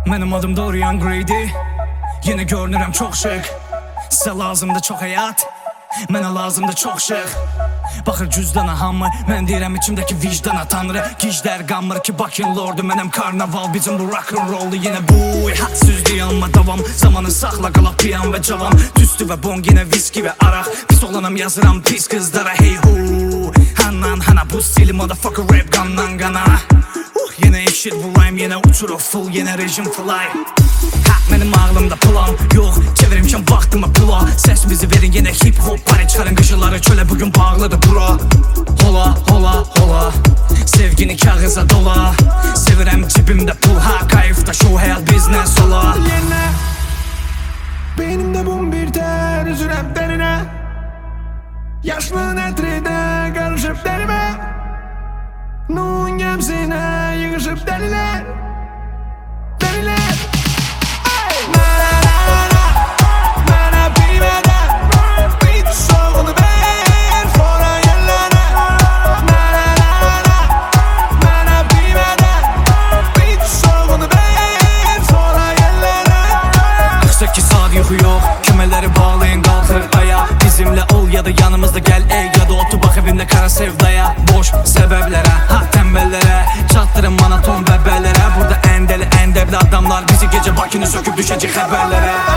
Mənim adım Dorian Grady. Yine görünürəm çox şık. Sizə lazımdır çox həyat, mənə lazımdır çox şık. Baxır cüzdana hamı, mən deyirəm içimdəki vicdana tanrı. Giclər qanmır ki Bakın lordu, mənəm karnaval. Bizim bu rock'n'rollu yenə bu hadsüzdür amma davam. Zamanı saxla qalaq piyan və cavan. Tüstü və bong yenə viski və araq. Pis olanam yazıram pis qızlara hey ho. Hannan hana bu stili motherfucker rap qandan qana. Yine eşit bulayım, yine uçuruq full, yine rejim fly. Mənim ağlımda plan yox, çevirmişəm vaxtımı pula. Səs bizi verin yenə hip hop parı. Çıxarın qışıları çölə, bugün bağlıdır bura. Hola, hola, hola, sevgini kağıza dola. Sevirəm cibimdə pul, ha kayıfda show, həyat biznes ola. Yenə beynimdə bum bir tər, üzürəm dərinə. Yaşlı nətridə qarışıb dərimə. Nun gəmsinə yığışıb dəlilər. Dəlilər. Yox, köməkləri bağlayın, qalxır aya. Bizimlə ol ya da yanımızda gəl ey. Ya da otur bax evində qara sevdaya. Boş səbəblərə, ha tənbəllərə. Çatdırın monoton bəbəllərə. Burada əndəli əndəbli adamlar bizi gecə Bakını söküb düşəcək xəbərlərə.